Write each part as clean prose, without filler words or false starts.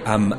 Am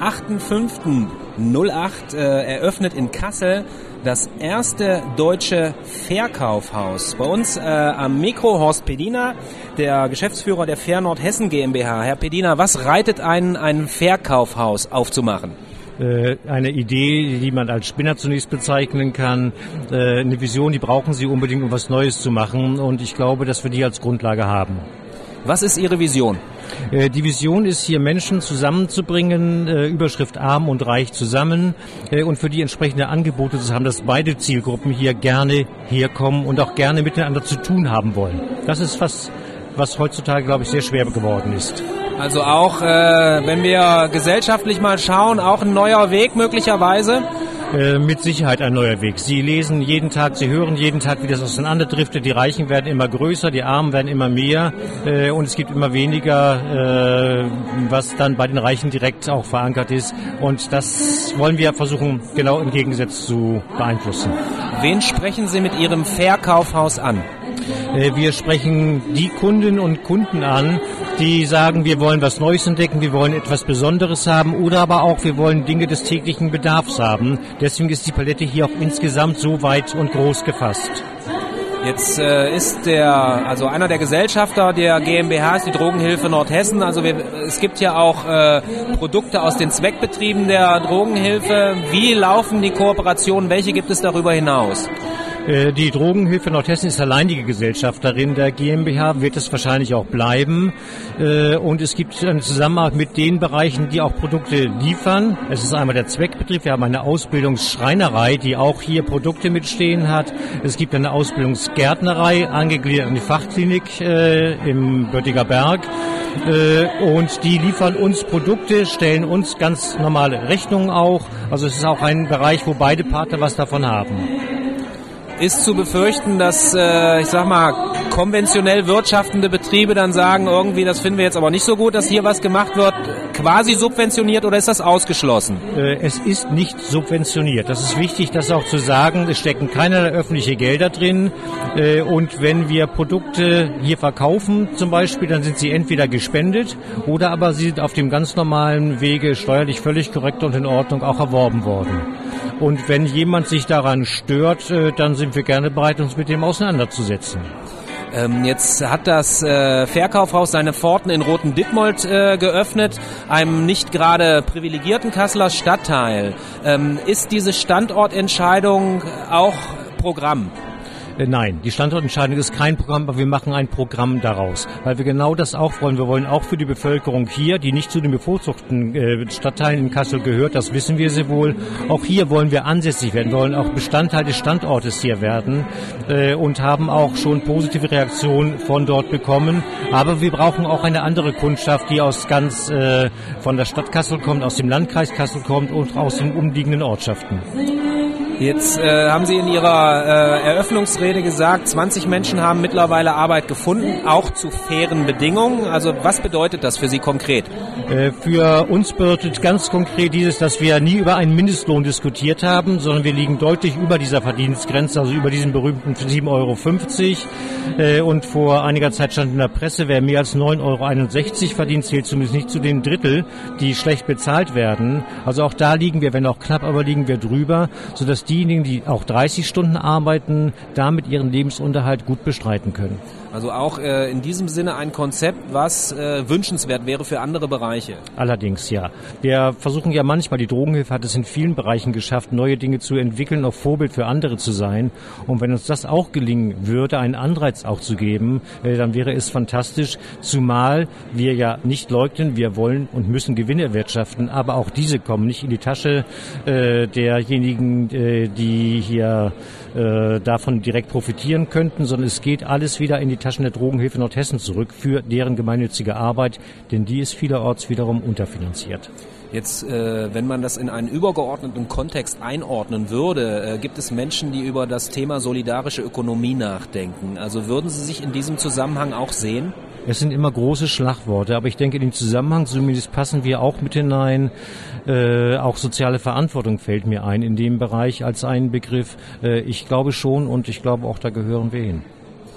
8.5.08 eröffnet in Kassel das erste deutsche Verkaufhaus. Bei uns am Mikro Horst Pedina, der Geschäftsführer der Fair Nordhessen GmbH. Herr Pedina, was reitet ein Verkaufhaus aufzumachen? Eine Idee, die man als Spinner zunächst bezeichnen kann, eine Vision, die brauchen Sie unbedingt, um was Neues zu machen, und ich glaube, dass wir die als Grundlage haben. Was ist Ihre Vision? Die Vision ist, hier Menschen zusammenzubringen, Überschrift arm und reich zusammen, und für die entsprechende Angebote zu haben, dass beide Zielgruppen hier gerne herkommen und auch gerne miteinander zu tun haben wollen. Das ist was heutzutage, glaube ich, sehr schwer geworden ist. Also auch, wenn wir gesellschaftlich mal schauen, auch ein neuer Weg möglicherweise? Mit Sicherheit ein neuer Weg. Sie lesen jeden Tag, Sie hören jeden Tag, wie das auseinanderdriftet. Die Reichen werden immer größer, die Armen werden immer mehr, und es gibt immer weniger, was dann bei den Reichen direkt auch verankert ist. Und das wollen wir versuchen, genau im Gegensatz zu beeinflussen. Wen sprechen Sie mit Ihrem Verkaufhaus an? Wir sprechen die Kundinnen und Kunden an, die sagen, wir wollen was Neues entdecken, wir wollen etwas Besonderes haben, oder aber auch, wir wollen Dinge des täglichen Bedarfs haben. Deswegen ist die Palette hier auch insgesamt so weit und groß gefasst. Jetzt ist einer der Gesellschafter der GmbH ist die Drogenhilfe Nordhessen. Also es gibt ja auch Produkte aus den Zweckbetrieben der Drogenhilfe. Wie laufen die Kooperationen? Welche gibt es darüber hinaus? Die Drogenhilfe Nordhessen ist alleinige Gesellschafterin der GmbH, wird es wahrscheinlich auch bleiben. Und es gibt eine Zusammenarbeit mit den Bereichen, die auch Produkte liefern. Es ist einmal der Zweckbetrieb, wir haben eine Ausbildungsschreinerei, die auch hier Produkte mitstehen hat. Es gibt eine Ausbildungsgärtnerei, angegliedert an die Fachklinik im Böttiger Berg. Und die liefern uns Produkte, stellen uns ganz normale Rechnungen auch. Also es ist auch ein Bereich, wo beide Partner was davon haben. Ist zu befürchten, dass, konventionell wirtschaftende Betriebe dann sagen, irgendwie, das finden wir jetzt aber nicht so gut, dass hier was gemacht wird, quasi subventioniert, oder ist das ausgeschlossen? Es ist nicht subventioniert. Das ist wichtig, das auch zu sagen. Es stecken keinerlei öffentliche Gelder drin. Und wenn wir Produkte hier verkaufen zum Beispiel, dann sind sie entweder gespendet oder aber sie sind auf dem ganz normalen Wege steuerlich völlig korrekt und in Ordnung auch erworben worden. Und wenn jemand sich daran stört, dann sind wir gerne bereit, uns mit dem auseinanderzusetzen. Jetzt hat das Verkaufhaus seine Pforten in Roten-Dittmold geöffnet, einem nicht gerade privilegierten Kasseler Stadtteil. Ist diese Standortentscheidung auch Programm? Nein, die Standortentscheidung ist kein Programm, aber wir machen ein Programm daraus, weil wir genau das auch wollen. Wir wollen auch für die Bevölkerung hier, die nicht zu den bevorzugten Stadtteilen in Kassel gehört, das wissen wir sehr wohl, auch hier wollen wir ansässig werden, wir wollen auch Bestandteil des Standortes hier werden und haben auch schon positive Reaktionen von dort bekommen. Aber wir brauchen auch eine andere Kundschaft, die aus ganz von der Stadt Kassel kommt, aus dem Landkreis Kassel kommt und aus den umliegenden Ortschaften. Jetzt haben Sie in Ihrer Eröffnungsrede gesagt, 20 Menschen haben mittlerweile Arbeit gefunden, auch zu fairen Bedingungen. Also was bedeutet das für Sie konkret? Für uns bedeutet ganz konkret dieses, dass wir nie über einen Mindestlohn diskutiert haben, sondern wir liegen deutlich über dieser Verdienstgrenze, also über diesen berühmten 7,50 €. Und vor einiger Zeit stand in der Presse, wer mehr als 9,61 € verdient, zählt zumindest nicht zu den Drittel, die schlecht bezahlt werden. Also auch da liegen wir, wenn auch knapp, aber liegen wir drüber, sodass diejenigen, die auch 30 Stunden arbeiten, damit ihren Lebensunterhalt gut bestreiten können. Also auch in diesem Sinne ein Konzept, was wünschenswert wäre für andere Bereiche. Allerdings, ja. Wir versuchen ja manchmal, die Drogenhilfe hat es in vielen Bereichen geschafft, neue Dinge zu entwickeln, auch Vorbild für andere zu sein. Und wenn uns das auch gelingen würde, einen Anreiz auch zu geben, dann wäre es fantastisch, zumal wir ja nicht leugnen, wir wollen und müssen Gewinne erwirtschaften, aber auch diese kommen nicht in die Tasche derjenigen, die hier davon direkt profitieren könnten, sondern es geht alles wieder in die Taschen der Drogenhilfe Nordhessen zurück für deren gemeinnützige Arbeit, denn die ist vielerorts wiederum unterfinanziert. Jetzt, wenn man das in einen übergeordneten Kontext einordnen würde, gibt es Menschen, die über das Thema solidarische Ökonomie nachdenken. Also würden Sie sich in diesem Zusammenhang auch sehen? Es sind immer große Schlagworte, aber ich denke, in den Zusammenhang zumindest passen wir auch mit hinein. Auch soziale Verantwortung fällt mir ein in dem Bereich als einen Begriff. Ich glaube schon und ich glaube auch, da gehören wir hin.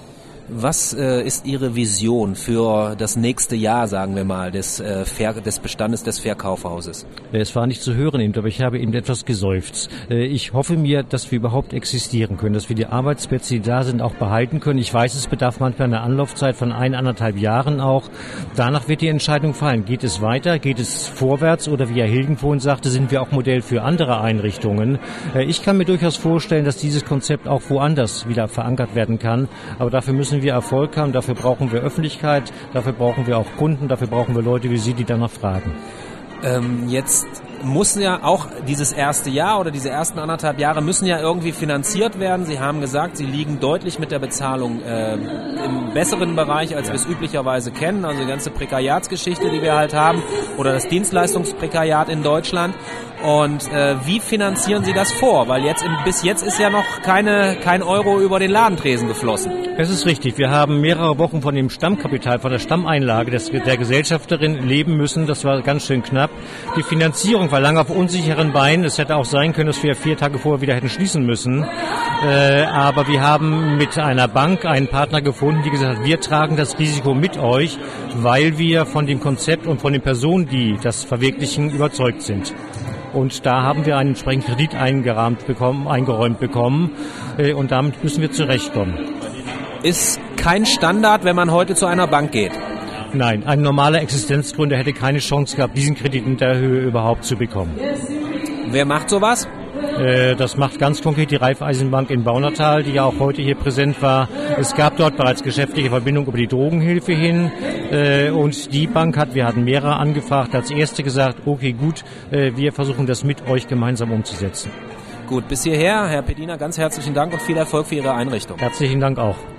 Was ist Ihre Vision für das nächste Jahr, sagen wir mal, des Bestandes des Verkaufhauses? Es war nicht zu hören eben, aber ich habe eben etwas geseufzt. Ich hoffe mir, dass wir überhaupt existieren können, dass wir die Arbeitsplätze, die da sind, auch behalten können. Ich weiß, es bedarf manchmal einer Anlaufzeit von 1,5 Jahren auch. Danach wird die Entscheidung fallen. Geht es weiter? Geht es vorwärts? Oder wie Herr Hilgen vorhin sagte, sind wir auch Modell für andere Einrichtungen? Ich kann mir durchaus vorstellen, dass dieses Konzept auch woanders wieder verankert werden kann. Aber dafür müssen wir Erfolg haben, dafür brauchen wir Öffentlichkeit, dafür brauchen wir auch Kunden, dafür brauchen wir Leute wie Sie, die danach fragen. Jetzt muss ja auch dieses erste Jahr oder diese ersten 1,5 Jahre müssen ja irgendwie finanziert werden. Sie haben gesagt, Sie liegen deutlich mit der Bezahlung im besseren Bereich, als wir es üblicherweise kennen. Also die ganze Prekariatsgeschichte, die wir halt haben, oder das Dienstleistungsprekariat in Deutschland. Und wie finanzieren Sie das vor? Weil bis jetzt ist ja noch kein Euro über den Ladentresen geflossen. Es ist richtig. Wir haben mehrere Wochen von dem Stammkapital, von der Stammeinlage der Gesellschafterin leben müssen. Das war ganz schön knapp. Die Finanzierung war lange auf unsicheren Beinen. Es hätte auch sein können, dass wir 4 Tage vorher wieder hätten schließen müssen. Aber wir haben mit einer Bank einen Partner gefunden, die gesagt hat, wir tragen das Risiko mit euch, weil wir von dem Konzept und von den Personen, die das verwirklichen, überzeugt sind. Und da haben wir einen entsprechenden Kredit eingeräumt bekommen und damit müssen wir zurechtkommen. Ist kein Standard, wenn man heute zu einer Bank geht? Nein, ein normaler Existenzgründer hätte keine Chance gehabt, diesen Kredit in der Höhe überhaupt zu bekommen. Wer macht sowas? Das macht ganz konkret die Raiffeisenbank in Baunatal, die ja auch heute hier präsent war. Es gab dort bereits geschäftliche Verbindung über die Drogenhilfe hin und die Bank wir hatten mehrere angefragt, als erste gesagt, okay gut, wir versuchen das mit euch gemeinsam umzusetzen. Gut, bis hierher, Herr Pedina, ganz herzlichen Dank und viel Erfolg für Ihre Einrichtung. Herzlichen Dank auch.